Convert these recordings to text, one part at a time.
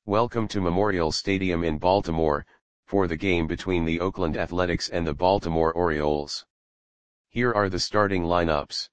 Welcome to Memorial Stadium in Baltimore, for the game between the Oakland Athletics and the Baltimore Orioles. Here are the starting lineups.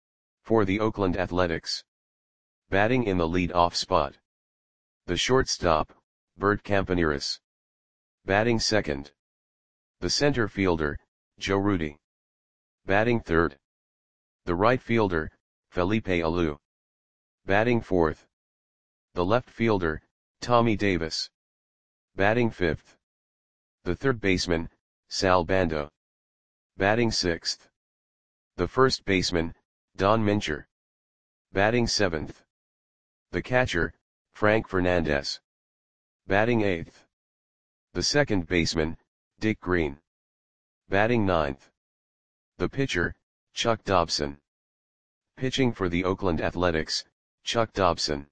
For the Oakland Athletics. Batting in the lead-off spot. The shortstop, Bert Campaneris. Batting second. The center fielder, Joe Rudi. Batting third. The right fielder, Felipe Alou. Batting fourth. The left fielder, Tommy Davis. Batting fifth. The third baseman, Sal Bando. Batting sixth. The first baseman, Don Mincher. Batting seventh. The catcher, Frank Fernandez. Batting eighth. The second baseman, Dick Green. Batting ninth. The pitcher, Chuck Dobson. Pitching for the Oakland Athletics, Chuck Dobson.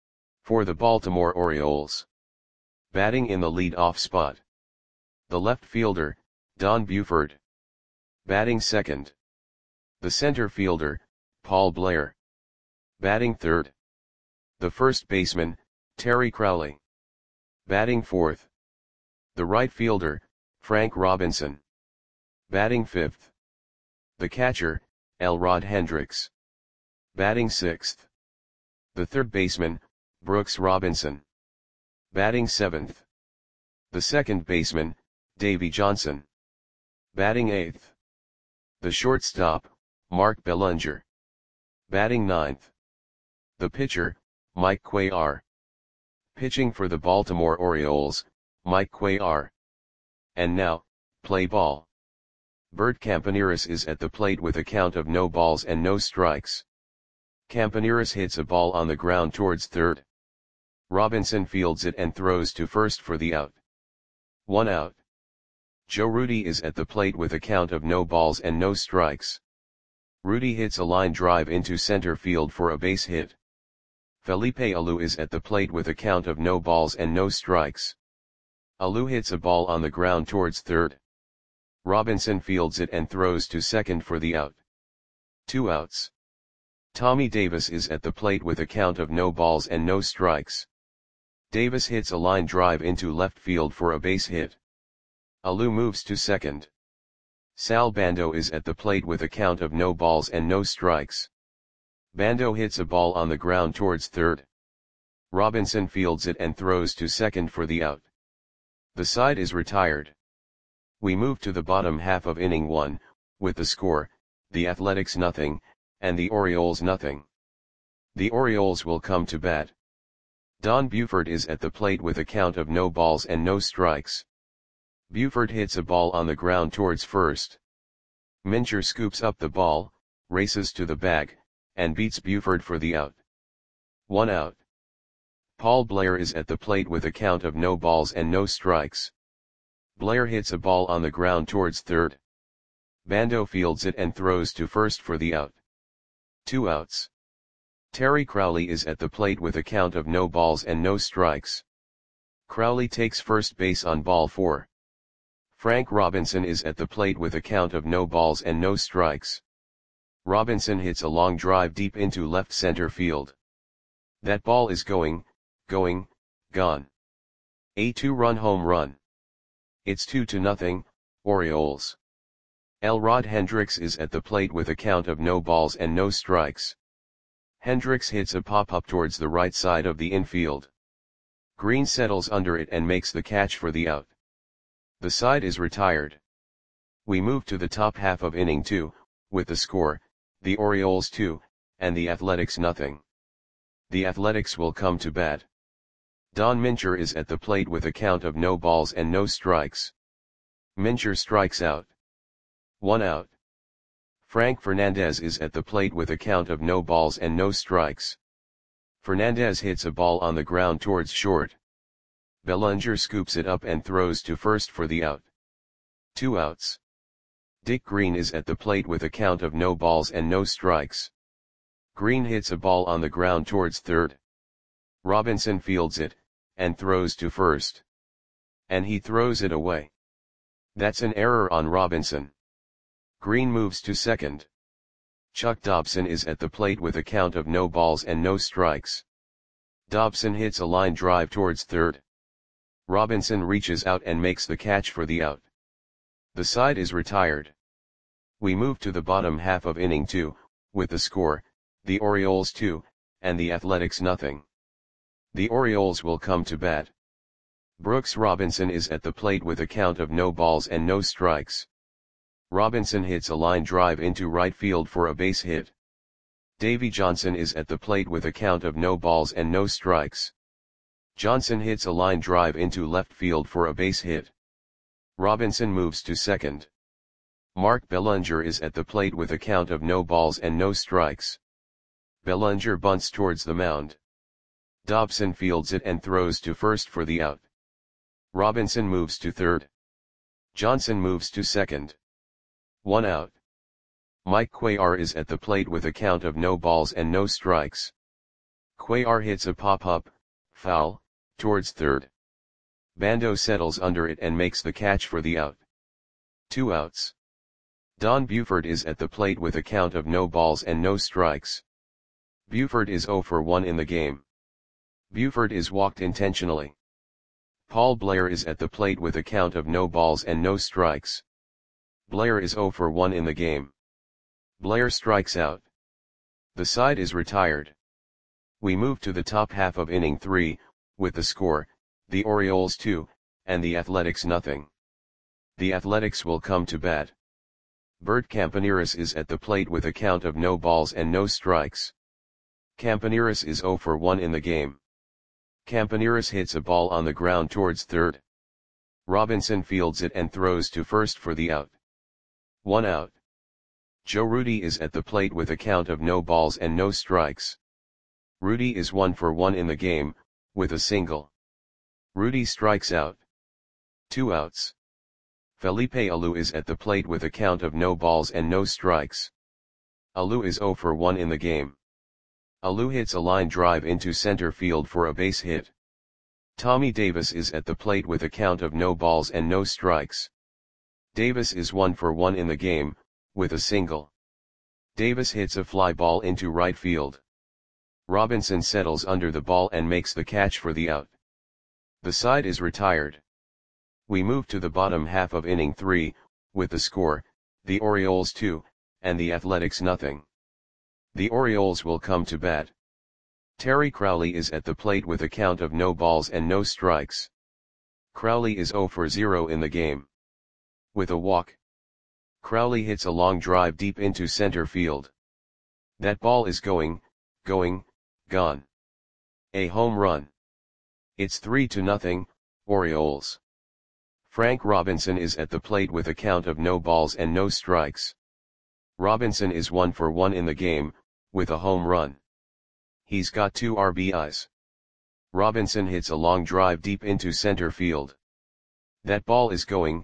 For the Baltimore Orioles. Batting in the lead-off spot. The left fielder, Don Buford. Batting second. The center fielder, Paul Blair. Batting third. The first baseman, Terry Crowley. Batting fourth. The right fielder, Frank Robinson. Batting fifth. The catcher, Elrod Hendricks. Batting sixth. The third baseman, Brooks Robinson. Batting seventh. The second baseman, Davey Johnson. Batting eighth. The shortstop, Mark Belanger. Batting ninth. The pitcher, Mike Cuellar. Pitching for the Baltimore Orioles, Mike Cuellar. And now, play ball. Bert Campaneris is at the plate with a count of no balls and no strikes. Campaneris hits a ball on the ground towards third. Robinson fields it and throws to first for the out. 1 out. Joe Rudi is at the plate with a count of no balls and no strikes. Rudi hits a line drive into center field for a base hit. Felipe Alou is at the plate with a count of no balls and no strikes. Alou hits a ball on the ground towards third. Robinson fields it and throws to second for the out. 2 outs. Tommy Davis is at the plate with a count of no balls and no strikes. Davis hits a line drive into left field for a base hit. Alou moves to second. Sal Bando is at the plate with a count of no balls and no strikes. Bando hits a ball on the ground towards third. Robinson fields it and throws to second for the out. The side is retired. We move to the bottom half of inning 1, with the score, the Athletics 0, and the Orioles 0. The Orioles will come to bat. Don Buford is at the plate with a count of no balls and no strikes. Buford hits a ball on the ground towards first. Mincher scoops up the ball, races to the bag, and beats Buford for the out. 1 out. Paul Blair is at the plate with a count of no balls and no strikes. Blair hits a ball on the ground towards third. Bando fields it and throws to first for the out. 2 outs. Terry Crowley is at the plate with a count of no balls and no strikes. Crowley takes first base on ball 4. Frank Robinson is at the plate with a count of no balls and no strikes. Robinson hits a long drive deep into left center field. That ball is gone. A 2-run home run. It's 2-0, Orioles. Elrod Hendricks is at the plate with a count of no balls and no strikes. Hendricks hits a pop-up towards the right side of the infield. Green settles under it and makes the catch for the out. The side is retired. We move to the top half of inning 2, with the score, the Orioles 2, and the Athletics 0. The Athletics will come to bat. Don Mincher is at the plate with a count of no balls and no strikes. Mincher strikes out. 1 out. Frank Fernandez is at the plate with a count of no balls and no strikes. Fernandez hits a ball on the ground towards short. Belanger scoops it up and throws to first for the out. 2 outs. Dick Green is at the plate with a count of no balls and no strikes. Green hits a ball on the ground towards third. Robinson fields it, and throws to first. And he throws it away. That's an error on Robinson. Green moves to second. Chuck Dobson is at the plate with a count of no balls and no strikes. Dobson hits a line drive towards third. Robinson reaches out and makes the catch for the out. The side is retired. We move to the bottom half of inning 2, with the score, the Orioles 2, and the Athletics nothing. The Orioles will come to bat. Brooks Robinson is at the plate with a count of no balls and no strikes. Robinson hits a line drive into right field for a base hit. Davy Johnson is at the plate with a count of no balls and no strikes. Johnson hits a line drive into left field for a base hit. Robinson moves to second. Mark Bellinger is at the plate with a count of no balls and no strikes. Bellinger bunts towards the mound. Dobson fields it and throws to first for the out. Robinson moves to third. Johnson moves to second. 1 out. Mike Cuellar is at the plate with a count of no balls and no strikes. Cuellar hits a pop-up, foul, towards third. Bando settles under it and makes the catch for the out. 2 outs. Don Buford is at the plate with a count of no balls and no strikes. Buford is 0 for 1 in the game. Buford is walked intentionally. Paul Blair is at the plate with a count of no balls and no strikes. Blair is 0 for 1 in the game. Blair strikes out. The side is retired. We move to the top half of inning 3, with the score, the Orioles 2, and the Athletics nothing. The Athletics will come to bat. Bert Campaneris is at the plate with a count of no balls and no strikes. Campaneris is 0 for 1 in the game. Campaneris hits a ball on the ground towards third. Robinson fields it and throws to first for the out. 1 out. Joe Rudi is at the plate with a count of no balls and no strikes. Rudi is 1 for 1 in the game, with a single. Rudi strikes out. 2 outs. Felipe Alou is at the plate with a count of no balls and no strikes. Alou is 0 for 1 in the game. Alou hits a line drive into center field for a base hit. Tommy Davis is at the plate with a count of no balls and no strikes. Davis is 1 for 1 in the game, with a single. Davis hits a fly ball into right field. Robinson settles under the ball and makes the catch for the out. The side is retired. We move to the bottom half of inning 3, with the score, the Orioles 2, and the Athletics nothing. The Orioles will come to bat. Terry Crowley is at the plate with a count of no balls and no strikes. Crowley is 0 for 0 in the game. With a walk, Crowley hits a long drive deep into center field. That ball is going, gone. A home run. It's 3-0, Orioles. Frank Robinson is at the plate with a count of no balls and no strikes. Robinson is 1 for 1 in the game, with a home run. He's got 2 RBIs. Robinson hits a long drive deep into center field. That ball is going,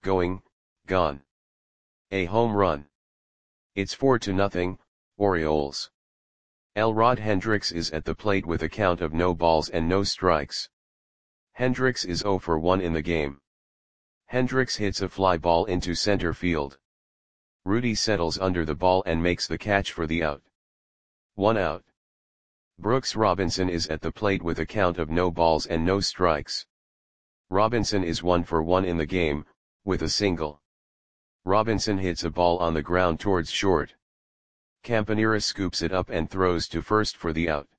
gone. A home run. It's 4-0, Orioles. Elrod Hendricks is at the plate with a count of no balls and no strikes. Hendricks is 0 for 1 in the game. Hendricks hits a fly ball into center field. Rudi settles under the ball and makes the catch for the out. 1 out. Brooks Robinson is at the plate with a count of no balls and no strikes. Robinson is 1 for 1 in the game, with a single. Robinson hits a ball on the ground towards short. Campaneris scoops it up and throws to first for the out.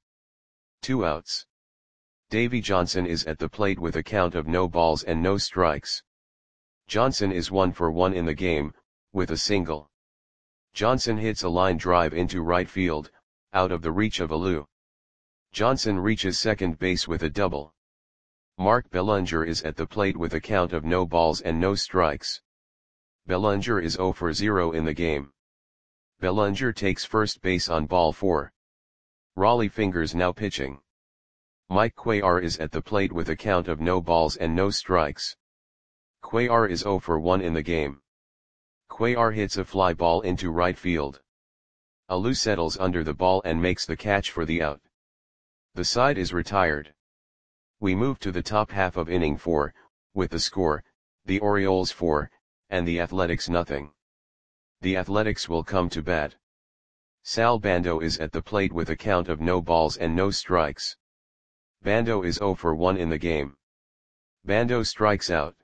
2 outs. Davy Johnson is at the plate with a count of no balls and no strikes. Johnson is 1 for 1 in the game, with a single. Johnson hits a line drive into right field, out of the reach of Alou. Johnson reaches second base with a double. Mark Bellinger is at the plate with a count of no balls and no strikes. Bellinger is 0 for 0 in the game. Bellinger takes first base on ball 4. Raleigh Fingers now pitching. Mike Cuellar is at the plate with a count of no balls and no strikes. Cuellar is 0 for 1 in the game. Cuellar hits a fly ball into right field. Alou settles under the ball and makes the catch for the out. The side is retired. We move to the top half of inning 4, with the score, the Orioles 4, and the Athletics nothing. The Athletics will come to bat. Sal Bando is at the plate with a count of no balls and no strikes. Bando is 0 for 1 in the game. Bando strikes out.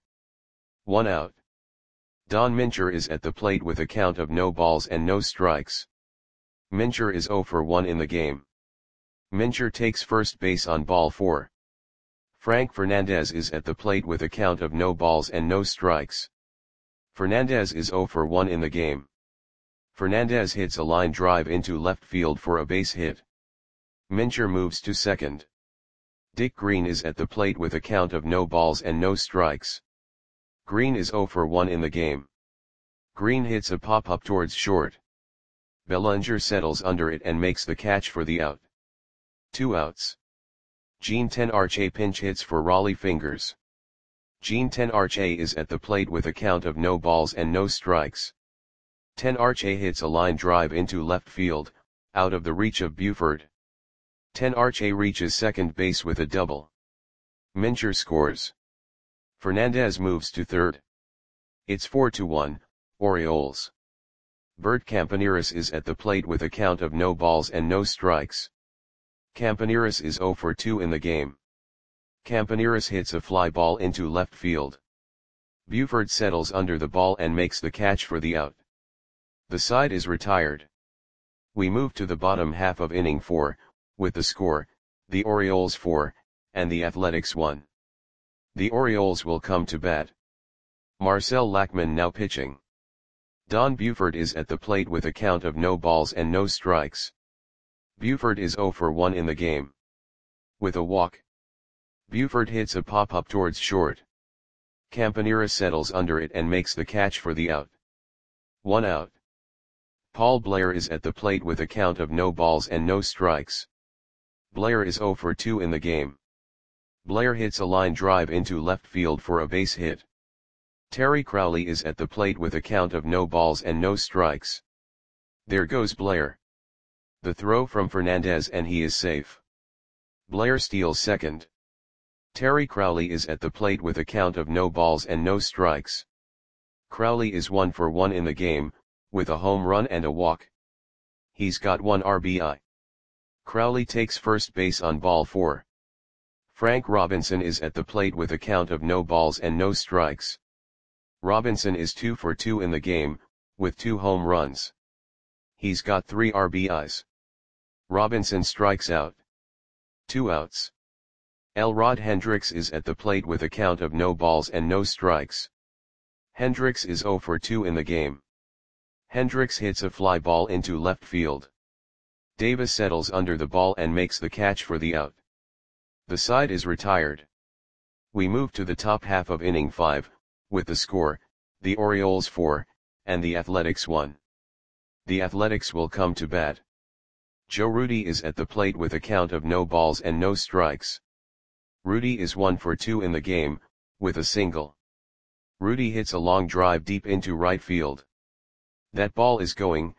1 out. Don Mincher is at the plate with a count of no balls and no strikes. Mincher is 0 for 1 in the game. Mincher takes first base on ball 4. Frank Fernandez is at the plate with a count of no balls and no strikes. Fernandez is 0 for 1 in the game. Fernandez hits a line drive into left field for a base hit. Mincher moves to second. Dick Green is at the plate with a count of no balls and no strikes. Green is 0 for 1 in the game. Green hits a pop-up towards short. Bellinger settles under it and makes the catch for the out. 2 outs. Gene Tenarche pinch hits for Raleigh Fingers. Gene Tenarche is at the plate with a count of no balls and no strikes. Tenarche hits a line drive into left field, out of the reach of Buford. Tenarche reaches second base with a double. Mincher scores. Fernandez moves to third. It's 4-1, Orioles. Bert Campaneris is at the plate with a count of no balls and no strikes. Campaneris is 0 for 2 in the game. Campaneris hits a fly ball into left field. Buford settles under the ball and makes the catch for the out. The side is retired. We move to the bottom half of inning 4, with the score, the Orioles 4, and the Athletics 1. The Orioles will come to bat. Marcel Lackman now pitching. Don Buford is at the plate with a count of no balls and no strikes. Buford is 0 for 1 in the game. With a walk. Buford hits a pop-up towards short. Campaneris settles under it and makes the catch for the out. 1 out. Paul Blair is at the plate with a count of no balls and no strikes. Blair is 0 for 2 in the game. Blair hits a line drive into left field for a base hit. Terry Crowley is at the plate with a count of no balls and no strikes. There goes Blair. The throw from Fernandez and he is safe. Blair steals second. Terry Crowley is at the plate with a count of no balls and no strikes. Crowley is 1 for 1 in the game, with a home run and a walk. He's got 1 RBI. Crowley takes first base on ball 4. Frank Robinson is at the plate with a count of no balls and no strikes. Robinson is 2 for 2 in the game, with 2 home runs. He's got 3 RBIs. Robinson strikes out. 2 outs. Elrod Hendricks is at the plate with a count of no balls and no strikes. Hendricks is 0 for 2 in the game. Hendricks hits a fly ball into left field. Davis settles under the ball and makes the catch for the out. The side is retired. We move to the top half of inning 5, with the score, the Orioles 4, and the Athletics 1. The Athletics will come to bat. Joe Rudi is at the plate with a count of no balls and no strikes. Rudi is 1 for 2 in the game, with a single. Rudi hits a long drive deep into right field. That ball is gone.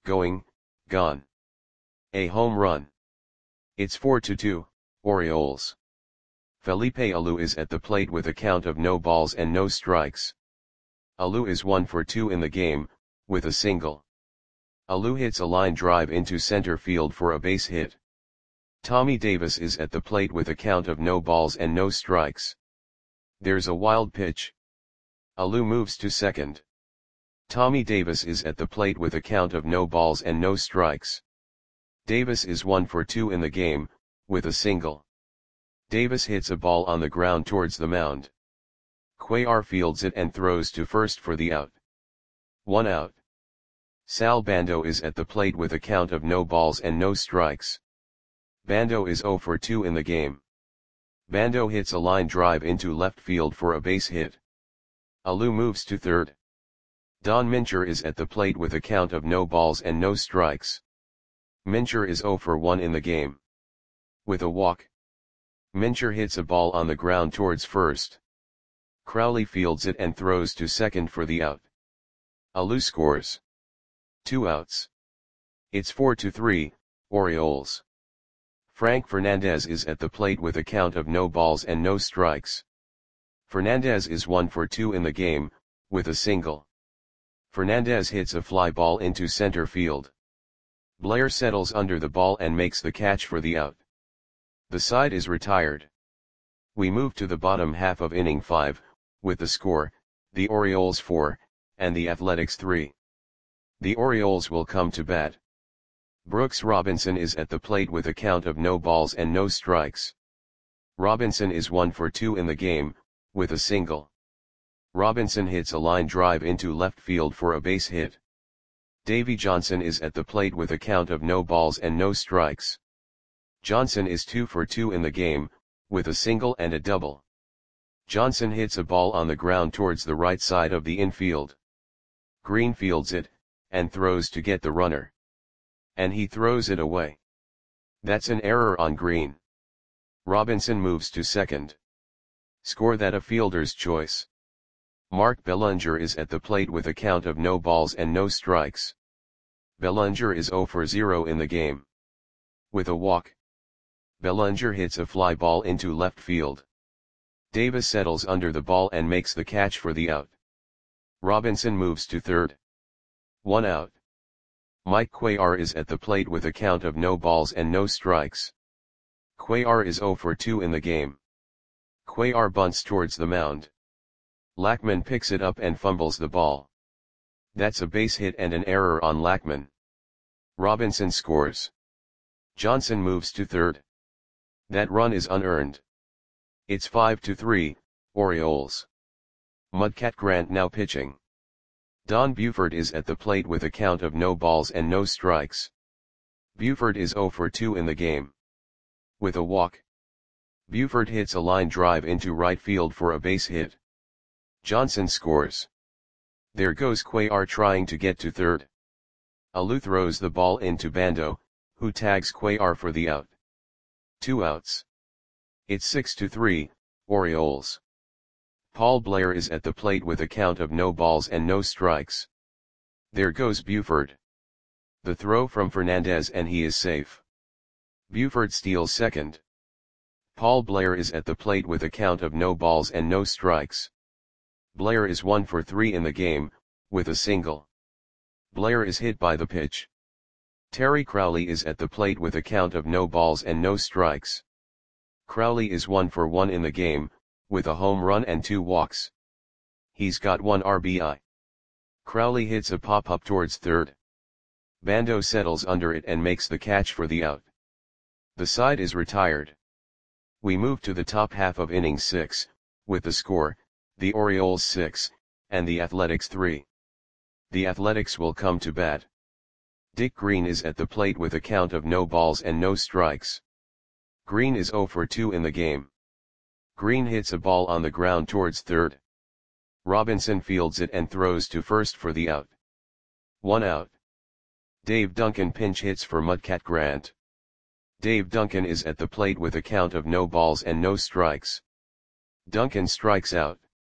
A home run. It's 4-2, Orioles. Felipe Alou is at the plate with a count of no balls and no strikes. Alou is 1 for 2 in the game, with a single. Alou hits a line drive into center field for a base hit. Tommy Davis is at the plate with a count of no balls and no strikes. There's a wild pitch. Alou moves to second. Tommy Davis is at the plate with a count of no balls and no strikes. Davis is 1 for 2 in the game, with a single. Davis hits a ball on the ground towards the mound. Cuellar fields it and throws to first for the out. 1 out. Sal Bando is at the plate with a count of no balls and no strikes. Bando is 0 for 2 in the game. Bando hits a line drive into left field for a base hit. Alou moves to third. Don Mincher is at the plate with a count of no balls and no strikes. Mincher is 0 for 1 in the game. With a walk. Mincher hits a ball on the ground towards first. Crowley fields it and throws to second for the out. Alou scores. 2 outs. It's 4-3, Orioles. Frank Fernandez is at the plate with a count of no balls and no strikes. Fernandez is 1 for 2 in the game, with a single. Fernandez hits a fly ball into center field. Blair settles under the ball and makes the catch for the out. The side is retired. We move to the bottom half of inning 5, with the score, the Orioles 4, and the Athletics 3. The Orioles will come to bat. Brooks Robinson is at the plate with a count of no balls and no strikes. Robinson is 1 for 2 in the game, with a single. Robinson hits a line drive into left field for a base hit. Davey Johnson is at the plate with a count of no balls and no strikes. Johnson is 2 for 2 in the game, with a single and a double. Johnson hits a ball on the ground towards the right side of the infield. Green fields it, and throws to get the runner. And he throws it away. That's an error on Green. Robinson moves to second. Score that a fielder's choice. Mark Bellinger is at the plate with a count of no balls and no strikes. Bellinger is 0 for 0 in the game. With a walk. Bellinger hits a fly ball into left field. Davis settles under the ball and makes the catch for the out. Robinson moves to third. 1 out. Mike Cuellar is at the plate with a count of no balls and no strikes. Cuellar is 0 for 2 in the game. Cuellar bunts towards the mound. Lackman picks it up and fumbles the ball. That's a base hit and an error on Lackman. Robinson scores. Johnson moves to third. That run is unearned. It's 5-3, Orioles. Mudcat Grant now pitching. Don Buford is at the plate with a count of no balls and no strikes. Buford is 0 for 2 in the game. With a walk. Buford hits a line drive into right field for a base hit. Johnson scores. There goes Cuellar trying to get to third. Alou throws the ball into Bando, who tags Cuellar for the out. 2 outs. It's 6-3, Orioles. Paul Blair is at the plate with a count of no balls and no strikes. There goes Buford. The throw from Fernandez and he is safe. Buford steals second. Paul Blair is at the plate with a count of no balls and no strikes. Blair is 1 for 3 in the game, with a single. Blair is hit by the pitch. Terry Crowley is at the plate with a count of no balls and no strikes. Crowley is 1 for 1 in the game, with a home run and 2 walks. He's got 1 RBI. Crowley hits a pop-up towards third. Bando settles under it and makes the catch for the out. The side is retired. We move to the top half of inning 6, with the score, the Orioles 6, and the Athletics 3. The Athletics will come to bat. Dick Green is at the plate with a count of no balls and no strikes. Green is 0 for 2 in the game. Green hits a ball on the ground towards third. Robinson fields it and throws to first for the out. 1 out. Dave Duncan pinch hits for Mudcat Grant. Dave Duncan is at the plate with a count of no balls and no strikes. Duncan strikes out.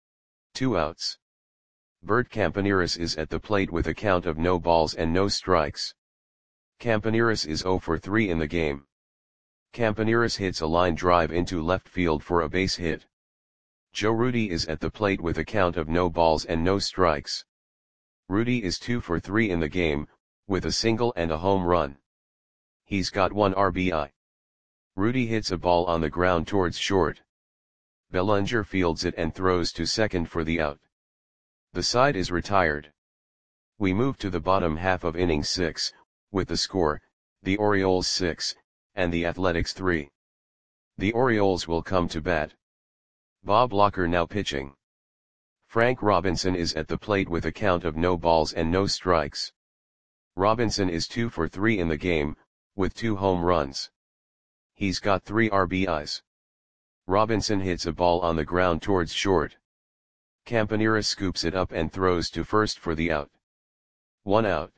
2 outs. Bert Campaneris is at the plate with a count of no balls and no strikes. Campaneris is 0 for 3 in the game. Campaneris hits a line drive into left field for a base hit. Joe Rudi is at the plate with a count of no balls and no strikes. Rudi is 2 for 3 in the game, with a single and a home run. He's got 1 RBI. Rudi hits a ball on the ground towards short. Bellinger fields it and throws to second for the out. The side is retired. We move to the bottom half of inning 6, with the score, the Orioles 6, and the Athletics 3. The Orioles will come to bat. Bob Locker now pitching. Frank Robinson is at the plate with a count of no balls and no strikes. Robinson is 2 for 3 in the game, with 2 home runs. He's got 3 RBIs. Robinson hits a ball on the ground towards short. Campaneris scoops it up and throws to first for the out. 1 out.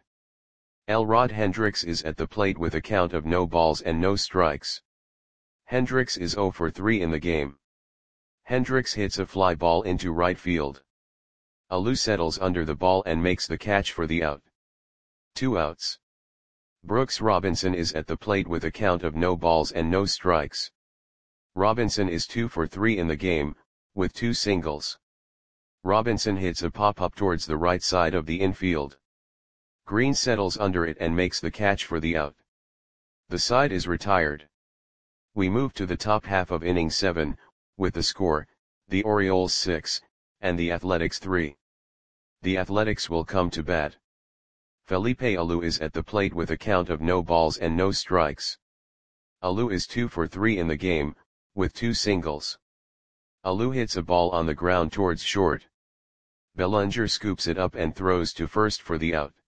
Elrod Hendricks is at the plate with a count of no balls and no strikes. Hendricks is 0 for 3 in the game. Hendricks hits a fly ball into right field. Alou settles under the ball and makes the catch for the out. 2 outs. Brooks Robinson is at the plate with a count of no balls and no strikes. Robinson is 2 for 3 in the game, with 2 singles. Robinson hits a pop-up towards the right side of the infield. Green settles under it and makes the catch for the out. The side is retired. We move to the top half of inning 7, with the score, the Orioles 6, and the Athletics 3. The Athletics will come to bat. Felipe Alou is at the plate with a count of no balls and no strikes. Alou is 2 for 3 in the game, with 2 singles. Alou hits a ball on the ground towards short. Bellinger scoops it up and throws to first for the out.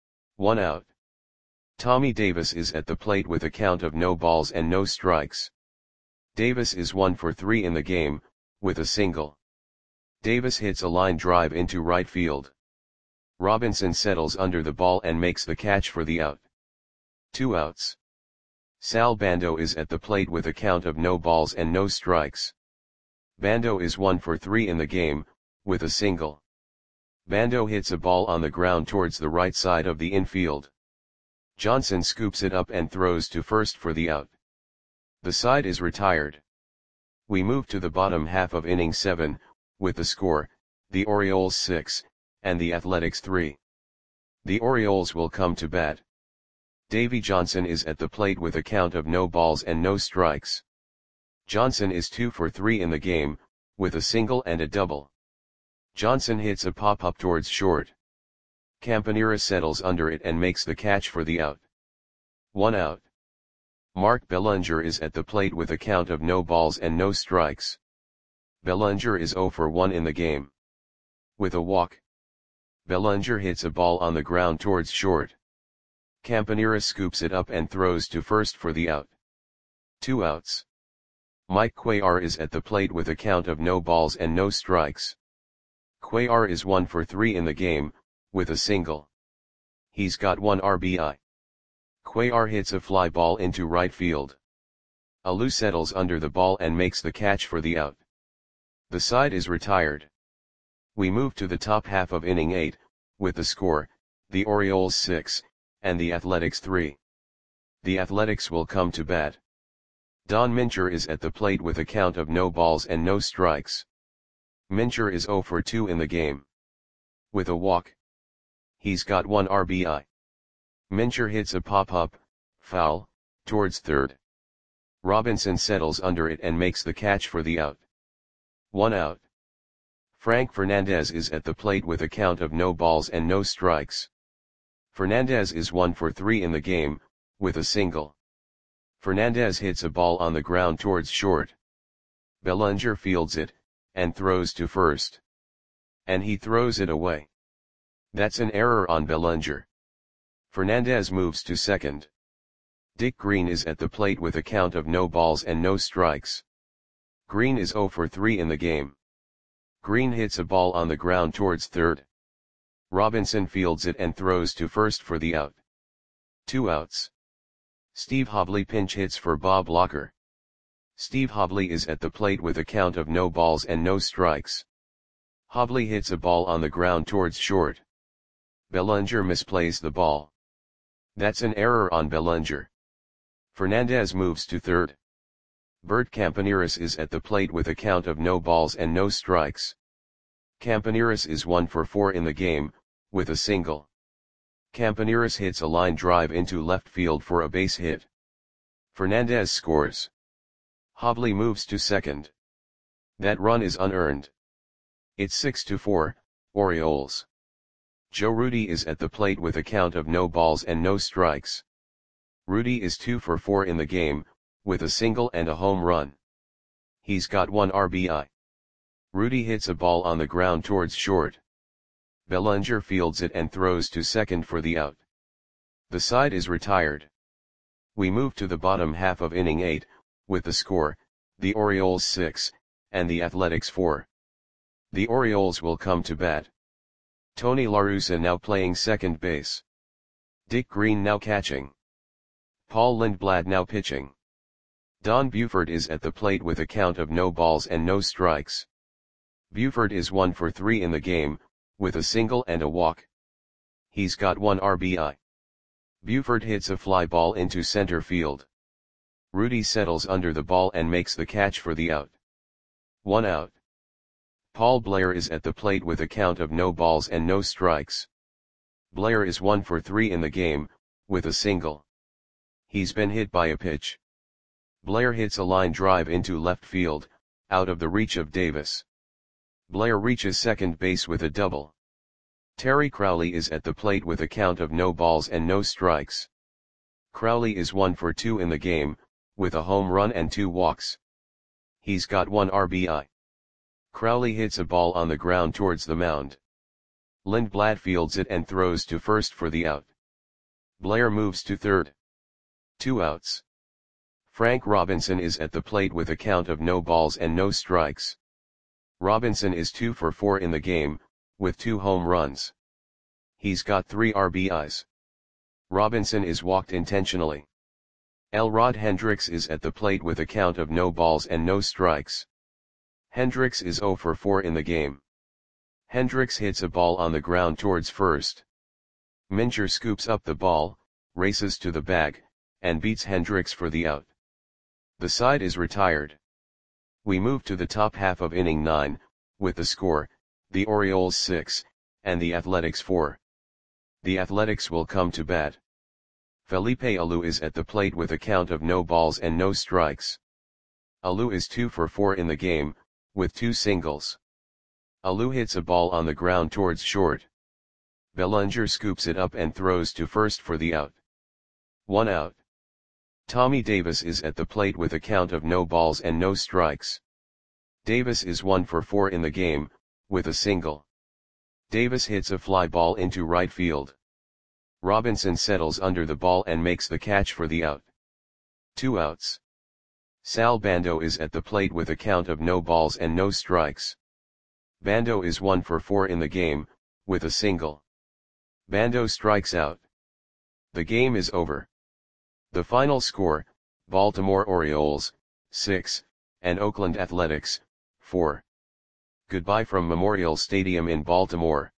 1 out. Tommy Davis is at the plate with a count of no balls and no strikes. Davis is 1 for 3 in the game, with a single. Davis hits a line drive into right field. Robinson settles under the ball and makes the catch for the out. 2 outs. Sal Bando is at the plate with a count of no balls and no strikes. Bando is 1 for 3 in the game, with a single. Bando hits a ball on the ground towards the right side of the infield. Johnson scoops it up and throws to first for the out. The side is retired. We move to the bottom half of inning 7, with the score, the Orioles 6, and the Athletics 3. The Orioles will come to bat. Davy Johnson is at the plate with a count of no balls and no strikes. Johnson is 2 for 3 in the game, with a single and a double. Johnson hits a pop-up towards short. Campanera settles under it and makes the catch for the out. 1 out. Mark Bellinger is at the plate with a count of no balls and no strikes. Bellinger is 0 for 1 in the game. With a walk. Bellinger hits a ball on the ground towards short. Campanera scoops it up and throws to first for the out. 2 outs. Mike Cuellar is at the plate with a count of no balls and no strikes. Cuellar is 1 for 3 in the game, with a single. He's got 1 RBI. Cuellar hits a fly ball into right field. Alou settles under the ball and makes the catch for the out. The side is retired. We move to the top half of inning 8, with the score, the Orioles 6, and the Athletics 3. The Athletics will come to bat. Don Mincher is at the plate with a count of no balls and no strikes. Mincher is 0 for 2 in the game. With a walk. He's got 1 RBI. Mincher hits a pop-up, foul, towards third. Robinson settles under it and makes the catch for the out. 1 out. Frank Fernandez is at the plate with a count of no balls and no strikes. Fernandez is 1 for 3 in the game, with a single. Fernandez hits a ball on the ground towards short. Bellinger fields it, and throws to first. And he throws it away. That's an error on Bellinger. Fernandez moves to second. Dick Green is at the plate with a count of no balls and no strikes. Green is 0 for 3 in the game. Green hits a ball on the ground towards third. Robinson fields it and throws to first for the out. 2 outs. Steve Hobley pinch hits for Bob Locker. Steve Hobley is at the plate with a count of no balls and no strikes. Hobley hits a ball on the ground towards short. Bellinger misplays the ball. That's an error on Bellinger. Fernandez moves to third. Bert Campaneris is at the plate with a count of no balls and no strikes. Campaneris is 1 for 4 in the game, with a single. Campaneris hits a line drive into left field for a base hit. Fernandez scores. Hobley moves to second. That run is unearned. It's 6-4, Orioles. Joe Rudi is at the plate with a count of no balls and no strikes. Rudi is 2 for 4 in the game, with a single and a home run. He's got 1 RBI. Rudi hits a ball on the ground towards short. Bellinger fields it and throws to second for the out. The side is retired. We move to the bottom half of inning 8, with the score, the Orioles 6, and the Athletics 4. The Orioles will come to bat. Tony La Russa now playing second base. Dick Green now catching. Paul Lindblad now pitching. Don Buford is at the plate with a count of no balls and no strikes. Buford is 1 for 3 in the game, with a single and a walk. He's got 1 RBI. Buford hits a fly ball into center field. Rudi settles under the ball and makes the catch for the out. 1 out. Paul Blair is at the plate with a count of no balls and no strikes. Blair is 1 for 3 in the game, with a single. He's been hit by a pitch. Blair hits a line drive into left field, out of the reach of Davis. Blair reaches second base with a double. Terry Crowley is at the plate with a count of no balls and no strikes. Crowley is 1 for 2 in the game, with a home run and 2 walks. He's got 1 RBI. Crowley hits a ball on the ground towards the mound. Lindblad fields it and throws to first for the out. Blair moves to third. 2 outs. Frank Robinson is at the plate with a count of no balls and no strikes. Robinson is 2 for 4 in the game, with 2 home runs. He's got 3 RBIs. Robinson is walked intentionally. Elrod Hendricks is at the plate with a count of no balls and no strikes. Hendricks is 0 for 4 in the game. Hendricks hits a ball on the ground towards first. Mincher scoops up the ball, races to the bag, and beats Hendricks for the out. The side is retired. We move to the top half of inning 9, with the score, the Orioles 6, and the Athletics 4. The Athletics will come to bat. Felipe Alou is at the plate with a count of no balls and no strikes. Alou is 2 for 4 in the game, with 2 singles. Alou hits a ball on the ground towards short. Bellinger scoops it up and throws to first for the out. 1 out. Tommy Davis is at the plate with a count of no balls and no strikes. Davis is 1 for 4 in the game, with a single. Davis hits a fly ball into right field. Robinson settles under the ball and makes the catch for the out. 2 outs. Sal Bando is at the plate with a count of no balls and no strikes. Bando is 1 for 4 in the game, with a single. Bando strikes out. The game is over. The final score, Baltimore Orioles, 6, and Oakland Athletics, 4. Goodbye from Memorial Stadium in Baltimore.